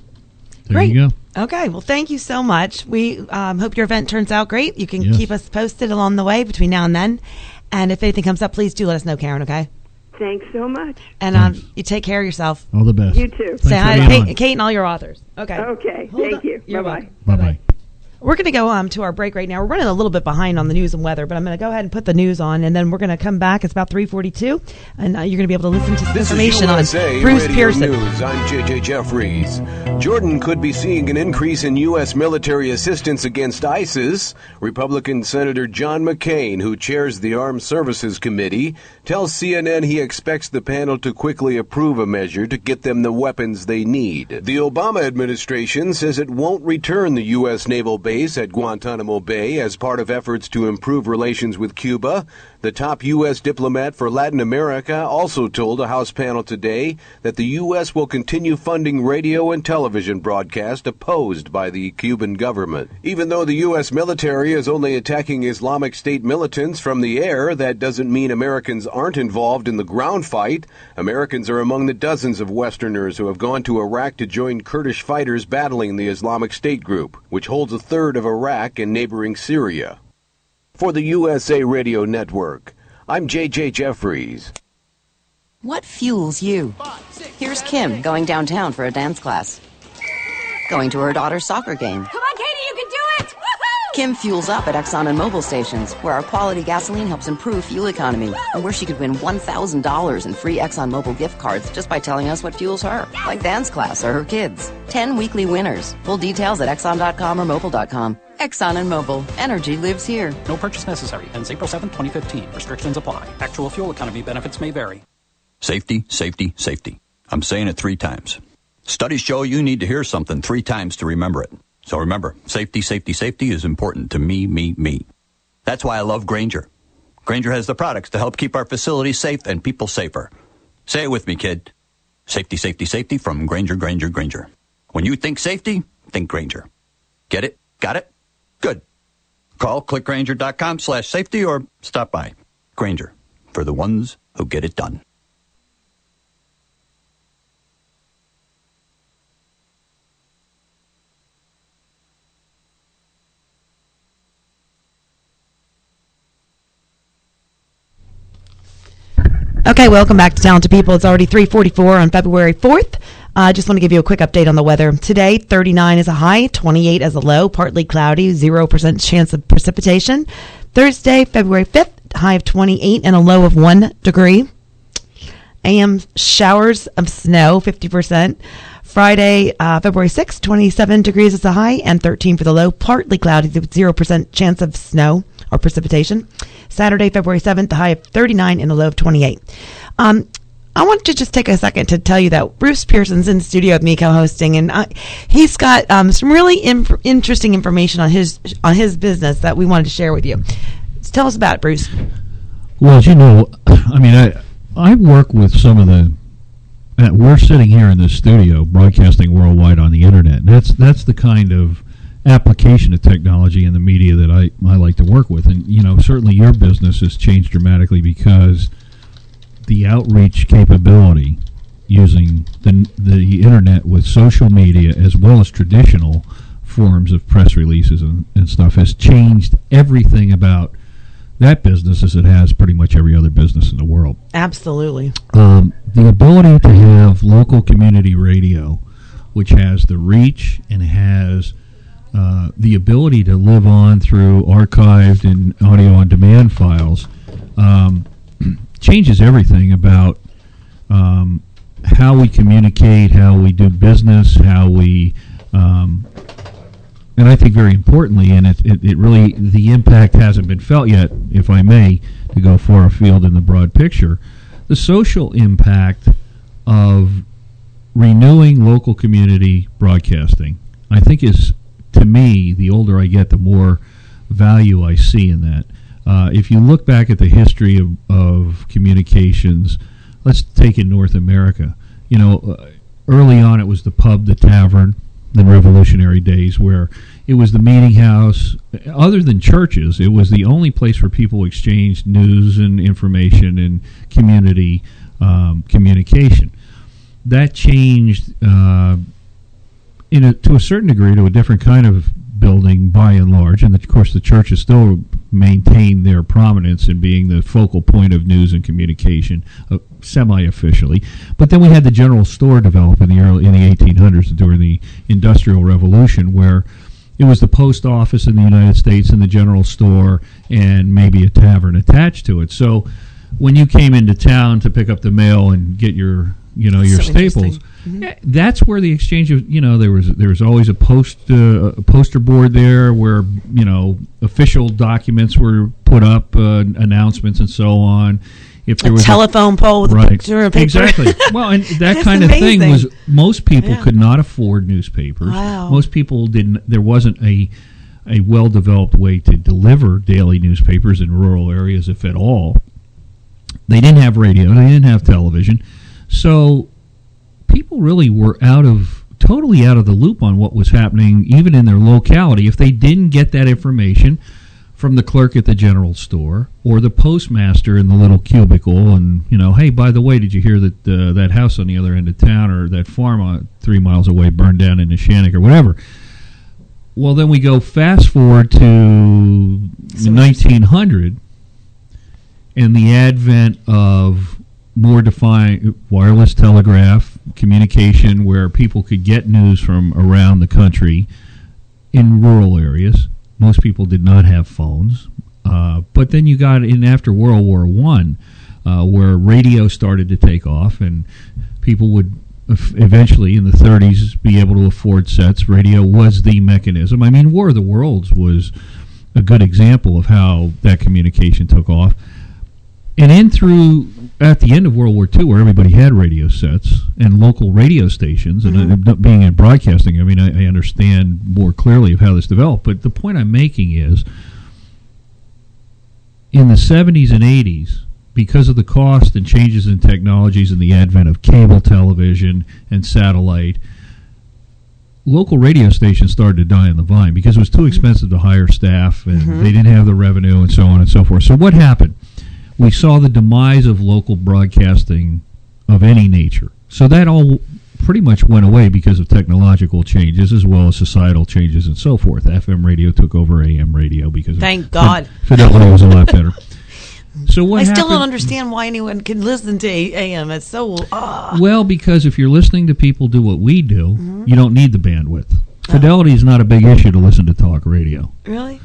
There you go. Okay, well, thank you so much. We hope your event turns out great. You can keep us posted along the way between now and then. And if anything comes up, please do let us know, Karen, okay? Thanks so much. And you take care of yourself. All the best. You too. Say hi to Kate and all your authors. Okay. Okay, thank you. Bye-bye. Bye-bye. We're going to go to our break right now. We're running a little bit behind on the news and weather, but I'm going to go ahead and put the news on, and then we're going to come back. It's about 3:42, and you're going to be able to listen to some information on Bruce Radio Pearson. News. I'm J.J. Jeffries. Jordan could be seeing an increase in U.S. military assistance against ISIS. Republican Senator John McCain, who chairs the Armed Services Committee, tells CNN he expects the panel to quickly approve a measure to get them the weapons they need. The Obama administration says it won't return the U.S. naval base at Guantanamo Bay as part of efforts to improve relations with Cuba. The top U.S. diplomat for Latin America also told a House panel today that the U.S. will continue funding radio and television broadcasts opposed by the Cuban government. Even though the U.S. military is only attacking Islamic State militants from the air, that doesn't mean Americans aren't involved in the ground fight. Americans are among the dozens of Westerners who have gone to Iraq to join Kurdish fighters battling the Islamic State group, which holds a third of Iraq and neighboring Syria. For the USA Radio Network, I'm J.J. Jeffries. What fuels you? Here's Kim going downtown for a dance class. Going to her daughter's soccer game. Come on, Katie, you can do it! Woohoo! Kim fuels up at Exxon and Mobil stations, where our quality gasoline helps improve fuel economy, and where she could win $1,000 in free Exxon Mobil gift cards just by telling us what fuels her, like dance class or her kids. 10 weekly winners. Full details at Exxon.com or Mobil.com. Exxon and Mobil. Energy lives here. No purchase necessary. Ends April 7, 2015. Restrictions apply. Actual fuel economy benefits may vary. Safety, safety, safety. I'm saying it 3 times. Studies show you need to hear something 3 times to remember it. So remember, safety, safety, safety is important to me. That's why I love Grainger. Grainger has the products to help keep our facilities safe and people safer. Say it with me, kid. Safety, safety, safety from Grainger, Grainger, Grainger. When you think safety, think Grainger. Get it? Got it? Good. Call clickgrainger.com/safety or stop by. Grainger, for the ones who get it done. Okay, welcome back to Talented People. It's already 3:44 on February 4th. I just want to give you a quick update on the weather. Today, 39 is a high, 28 as a low, partly cloudy, 0% chance of precipitation. Thursday, February 5th, high of 28 and a low of 1 degree. AM showers of snow, 50%. Friday, February 6th, 27 degrees is the high and 13 for the low, partly cloudy, 0% chance of snow or precipitation. Saturday, February 7th, the high of 39 and a low of 28. I want to just take a second to tell you that Bruce Pearson's in the studio with me co-hosting, and he's got some really interesting information on his business that we wanted to share with you. So tell us about it, Bruce. Well, as you know, I mean, I work with some of the. We're sitting here in this studio, broadcasting worldwide on the internet, and that's the kind of application of technology in the media that I like to work with. And you know, certainly your business has changed dramatically because the outreach capability using the internet with social media as well as traditional forms of press releases and stuff has changed everything about that business as it has pretty much every other business in the world. Absolutely. The ability to have local community radio, which has the reach and has the ability to live on through archived and audio on demand files changes everything about how we communicate, how we do business, how we, and I think very importantly, and it really, the impact hasn't been felt yet, if I may, to go far afield in the broad picture, the social impact of renewing local community broadcasting, I think is, to me, the older I get, the more value I see in that. If you look back at the history of communications, let's take in North America. Early on it was the pub, the tavern, the Revolutionary days, where it was the meeting house. Other than churches, it was the only place where people exchanged news and information and community communication. That changed to a certain degree to a different kind of building by and large, and of course the churches still maintain their prominence in being the focal point of news and communication, semi-officially. But then we had the general store develop in the 1800s during the Industrial Revolution, where it was the post office in the United States and the general store and maybe a tavern attached to it. So when you came into town to pick up the mail and get your staples, that's where the exchange of, there was always a poster board there where, official documents were put up, announcements and so on. If there was a telephone pole with a picture of paper. Exactly. Well, and that kind of thing was, most people could not afford newspapers. Wow. Most people didn't, there wasn't a well-developed way to deliver daily newspapers in rural areas, if at all. They didn't have radio, they didn't have television. So people really were totally out of the loop on what was happening, even in their locality, if they didn't get that information from the clerk at the general store or the postmaster in the little cubicle. And, hey, by the way, did you hear that that house on the other end of town or that farm 3 miles away burned down in Neshannock or whatever? Well, then we go fast forward to 1900 and the advent of more defined wireless telegraph communication, where people could get news from around the country in rural areas. Most people did not have phones. But then you got in after World War I, where radio started to take off, and people would eventually, in the 30s, be able to afford sets. Radio was the mechanism. I mean, War of the Worlds was a good example of how that communication took off. And at the end of World War II, where everybody had radio sets and local radio stations, and being in broadcasting, I mean, I understand more clearly of how this developed. But the point I'm making is, in the 70s and 80s, because of the cost and changes in technologies and the advent of cable television and satellite, local radio stations started to die on the vine because it was too expensive to hire staff, and they didn't have the revenue, and so on and so forth. So what happened? We saw the demise of local broadcasting of any nature. So that all pretty much went away because of technological changes as well as societal changes and so forth. FM radio took over AM radio because thank God. Fidelity was a lot better. So what happened? I still don't understand why anyone can listen to AM. It's so... Well, because if you're listening to people do what we do, you don't need the bandwidth. Fidelity is not a big issue to listen to talk radio. Really?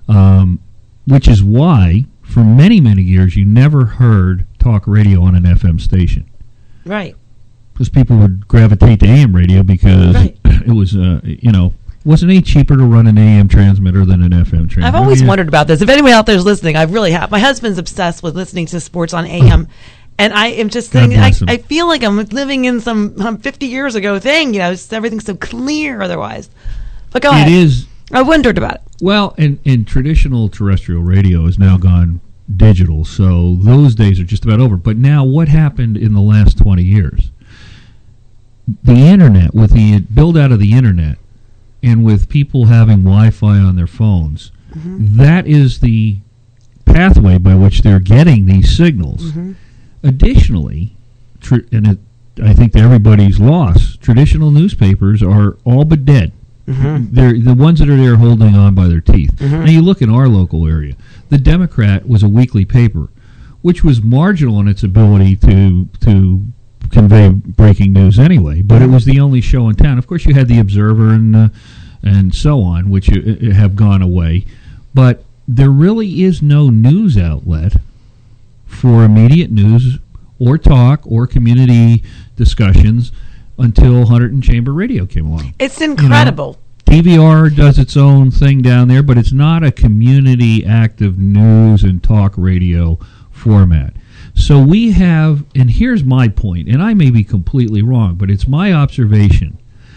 Which is why, for many, many years, you never heard talk radio on an FM station. Right. Because people would gravitate to AM radio because it was, wasn't any cheaper to run an AM transmitter than an FM transmitter. I've always wondered about this. If anyone out there is listening, I really have. My husband's obsessed with listening to sports on AM. And I am just thinking, I feel like I'm living in some 50 years ago thing. Everything's so clear otherwise. But go ahead. It is. I wondered about it. Well, and traditional terrestrial radio has now gone digital, so those days are just about over. But now what happened in the last 20 years? The Internet, with the build-out of the Internet, and with people having Wi-Fi on their phones, that is the pathway by which they're getting these signals. Additionally, I think to everybody's loss, traditional newspapers are all but dead. They're the ones that are there holding on by their teeth. Now you look in our local area. The Democrat was a weekly paper, which was marginal in its ability to convey breaking news anyway, but it was the only show in town. Of course, you had the Observer and and so on, which have gone away. But there really is no news outlet for immediate news or talk or community discussions until Hunterdon Chamber Radio came along. It's incredible. DVR does its own thing down there, but it's not a community active news and talk radio format. So we have, and here's my point, and I may be completely wrong, but it's my observation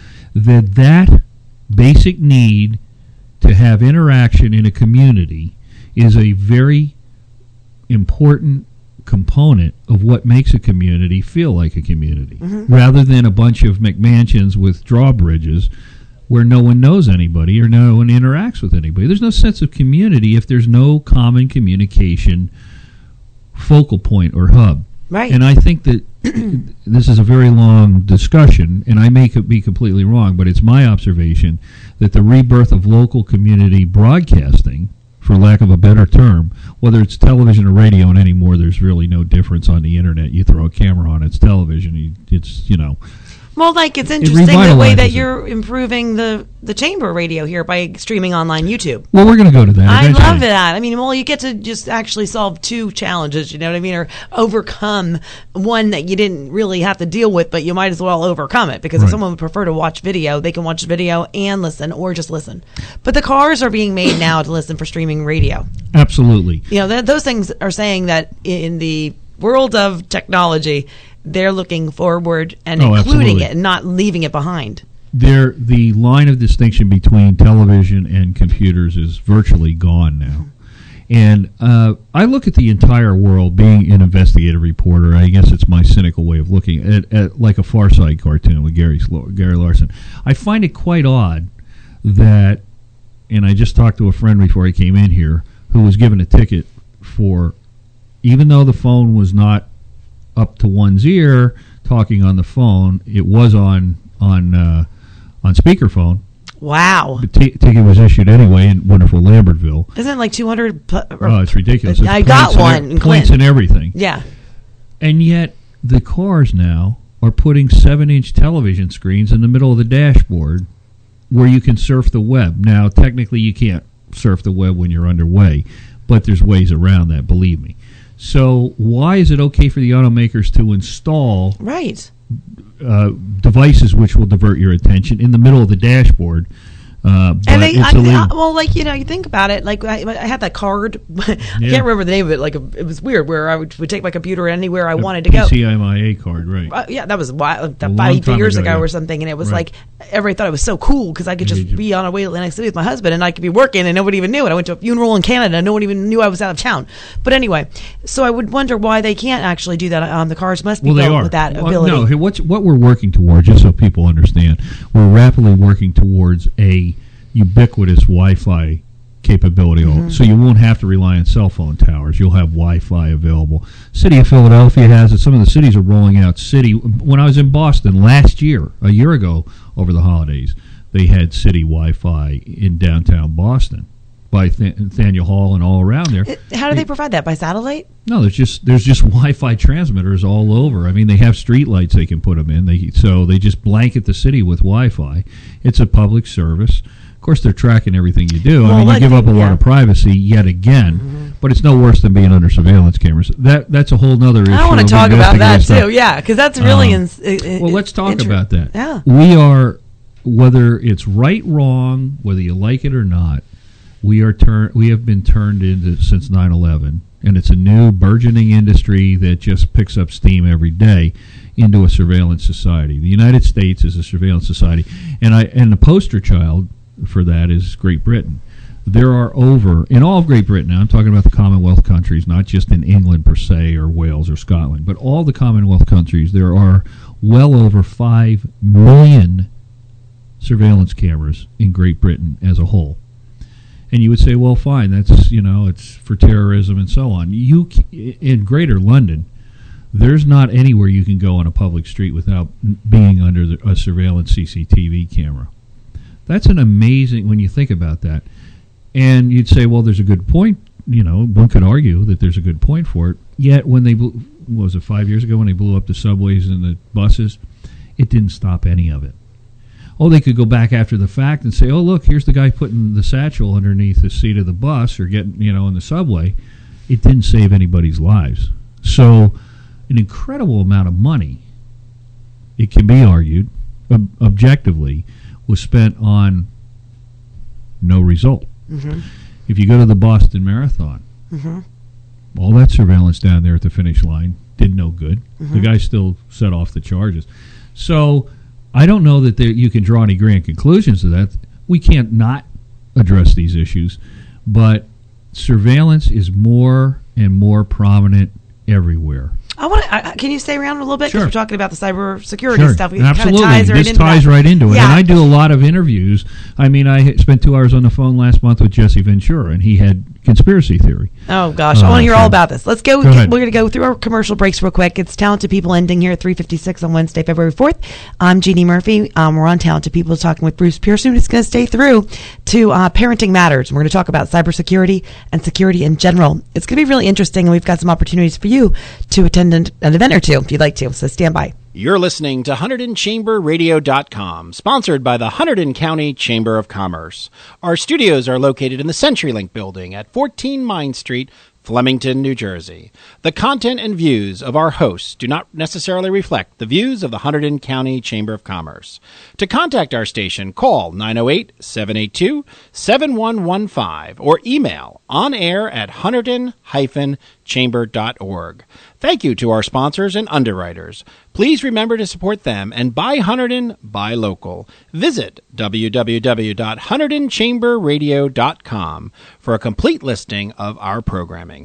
that basic need to have interaction in a community is a very important component of what makes a community feel like a community, rather than a bunch of McMansions with drawbridges where no one knows anybody or no one interacts with anybody. There's no sense of community if there's no common communication focal point or hub. Right. And I think that this is a very long discussion, and I may be completely wrong, but it's my observation that the rebirth of local community broadcasting, for lack of a better term, whether it's television or radio, and anymore there's really no difference on the internet. You throw a camera on, it's television. It's, Well, it's interesting the way that you're improving the chamber radio here by streaming online YouTube. Well, we're going to go to that eventually. I love that. I mean, you get to just actually solve two challenges, you know what I mean, or overcome one that you didn't really have to deal with, but you might as well overcome it, because if someone would prefer to watch video, they can watch video and listen, or just listen. But the cars are being made now to listen for streaming radio. Absolutely. Those things are saying that in the world of technology, they're looking forward and including it and not leaving it behind. The line of distinction between television and computers is virtually gone now. And I look at the entire world, being an investigative reporter, I guess it's my cynical way of looking at like a Far Side cartoon with Gary Larson. I find it quite odd that, and I just talked to a friend before I came in here, who was given a ticket for, even though the phone was not up to one's ear talking on the phone, it was on speakerphone. Wow. The ticket was issued anyway in wonderful Lambertville. Isn't it like 200? Oh, it's ridiculous. It's I got one. Points and everything. Yeah. And yet the cars now are putting 7-inch television screens in the middle of the dashboard where you can surf the web. Now, technically you can't surf the web when you're underway, but there's ways around that, believe me. So why is it okay for the automakers to install devices which will divert your attention in the middle of the dashboard? But it's illegal. You think about it. Like I had that card. I can't remember the name of it. It was weird. Where I would take my computer anywhere I wanted to go. PCMIA card, right? That was 5 years ago or something, and it was everybody thought it was so cool because I could just be on a way to Atlantic City with my husband, and I could be working, and nobody even knew it. I went to a funeral in Canada, and no one even knew I was out of town. But anyway, so I would wonder why they can't actually do that. The cars must be built with that ability. No, what we're working towards, just so people understand, we're rapidly working towards a ubiquitous Wi-Fi capability, so you won't have to rely on cell phone towers. You'll have Wi-Fi available. City of Philadelphia has it. Some of the cities are rolling out When I was in Boston a year ago over the holidays, they had city Wi-Fi in downtown Boston by Nathaniel Hall and all around there. How do they provide that? By satellite? No, there's just Wi-Fi transmitters all over. I mean, they have street lights they can put them in. So they just blanket the city with Wi-Fi. It's a public service. Of course, they're tracking everything you do. You give up a lot of privacy yet again, but it's no worse than being under surveillance cameras. That's a whole other issue. I want to talk about that too. Yeah, because that's really. Well, let's talk about that. Yeah, we are, whether it's right, wrong, whether you like it or not, we have been turned into since 9/11, and it's a new burgeoning industry that just picks up steam every day into a surveillance society. The United States is a surveillance society, and the poster child for that is Great Britain. There are in all of Great Britain, now I'm talking about the Commonwealth countries, not just in England per se or Wales or Scotland, but all the Commonwealth countries, there are well over 5 million surveillance cameras in Great Britain as a whole. And you would say, well, fine, that's, it's for terrorism and so on. In Greater London, there's not anywhere you can go on a public street without being under a surveillance CCTV camera. That's an amazing, when you think about that. And you'd say, well, there's a good point. One could argue that there's a good point for it. Yet when they, was it 5 years ago when they blew up the subways and the buses, it didn't stop any of it. they could go back after the fact and say, oh, look, here's the guy putting the satchel underneath the seat of the bus or getting, in the subway. It didn't save anybody's lives. So an incredible amount of money, it can be argued, objectively, was spent on no result. Mm-hmm. If you go to the Boston Marathon, all that surveillance down there at the finish line did no good. The guy still set off the charges. So I don't know that you can draw any grand conclusions to that. We can't not address these issues, but surveillance is more and more prominent everywhere. Can you stay around a little bit? Because Sure. we're talking about the cybersecurity stuff. Absolutely. This ties right into it. Yeah. And I do a lot of interviews. I mean, I spent 2 hours on the phone last month with Jesse Ventura, and he had conspiracy theory. Oh, gosh. I want to hear all about this. Let's go. Go ahead. We're going to go through our commercial breaks real quick. It's Talented People ending here at 3:56 on Wednesday, February 4th. I'm Jeannie Murphy. We're on Talented People talking with Bruce Pearson, who's going to stay through to Parenting Matters. We're going to talk about cybersecurity and security in general. It's going to be really interesting, and we've got some opportunities for you to attend an event or two if you'd like to. So stand by. You're listening to HunterdonChamberRadio.com, sponsored by the Hunterdon County Chamber of Commerce. Our studios are located in the CenturyLink building at 14 Mine Street, Flemington, New Jersey. The content and views of our hosts do not necessarily reflect the views of the Hunterdon County Chamber of Commerce. To contact our station, call 908-782-7115 or email onair@hunterdon-chamber.org. Thank you to our sponsors and underwriters. Please remember to support them and buy Hunterdon, buy local. Visit www.HunterdonChamberRadio.com for a complete listing of our programming.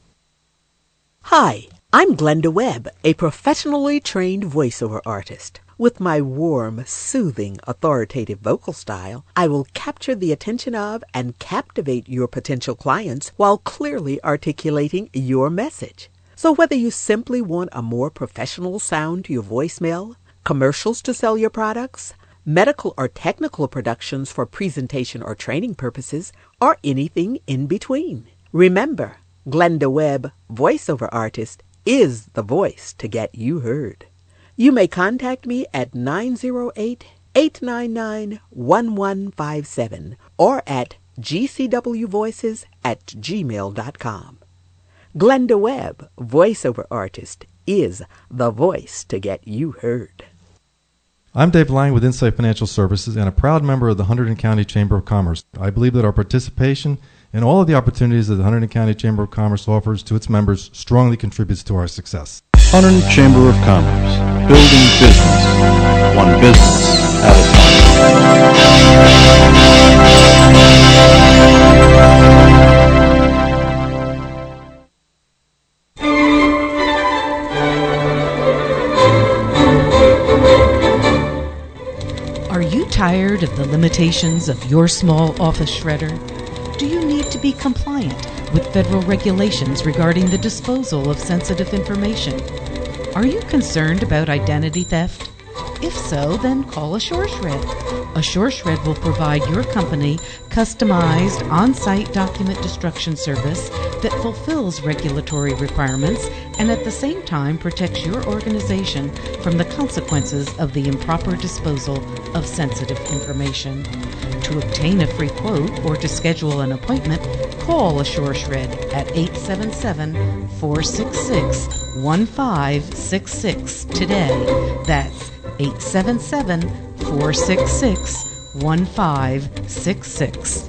Hi, I'm Glenda Webb, a professionally trained voiceover artist. With my warm, soothing, authoritative vocal style, I will capture the attention of and captivate your potential clients while clearly articulating your message. So whether you simply want a more professional sound to your voicemail, commercials to sell your products, medical or technical productions for presentation or training purposes, or anything in between, remember, Glenda Webb, voiceover artist, is the voice to get you heard. You may contact me at 908-899-1157 or at gcwvoices@gmail.com. Glenda Webb, voiceover artist, is the voice to get you heard. I'm Dave Lang with Insight Financial Services and a proud member of the Hunterdon County Chamber of Commerce. I believe that our participation in all of the opportunities that the Hunterdon County Chamber of Commerce offers to its members strongly contributes to our success. Hunterdon Chamber of Commerce, building business, one business at a Are you tired of the limitations of your small office shredder? Do you need to be compliant with federal regulations regarding the disposal of sensitive information? Are you concerned about identity theft? If so, then call AsureShred. AsureShred will provide your company customized on-site document destruction service that fulfills regulatory requirements and at the same time protects your organization from the consequences of the improper disposal of sensitive information. To obtain a free quote or to schedule an appointment, call AsureShred at 877-466-1566 today. That's 877-466-1566.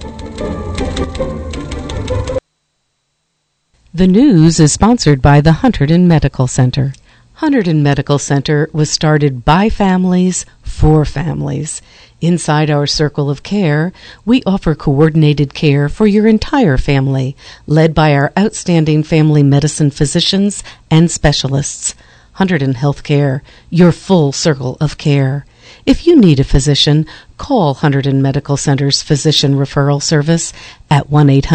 The news is sponsored by the Hunterdon Medical Center. Hunterdon Medical Center was started by families for families. Inside our circle of care, we offer coordinated care for your entire family, led by our outstanding family medicine physicians and specialists. Hunterdon Healthcare, your full circle of care. If you need a physician, call Hunterdon Medical Center's Physician Referral Service at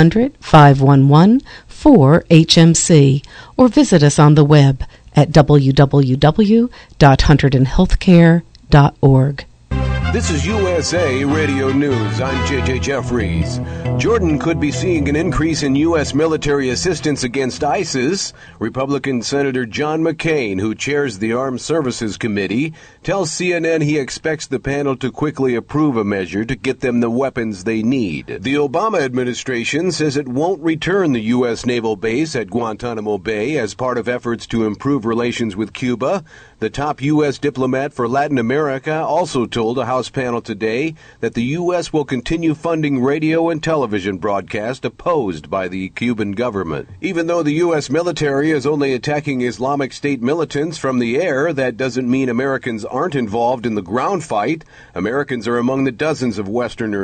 1-800-511-4HMC or visit us on the web at www.hunterdonhealthcare.org. This is USA Radio News. I'm J.J. Jeffries. Jordan could be seeing an increase in U.S. military assistance against ISIS. Republican Senator John McCain, who chairs the Armed Services Committee, tells CNN he expects the panel to quickly approve a measure to get them the weapons they need. The Obama administration says it won't return the U.S. naval base at Guantanamo Bay as part of efforts to improve relations with Cuba. The top U.S. diplomat for Latin America also told a House panel today that the U.S. will continue funding radio and television broadcasts opposed by the Cuban government. Even though the U.S. military is only attacking Islamic State militants from the air, that doesn't mean Americans aren't involved in the ground fight. Americans are among the dozens of Westerners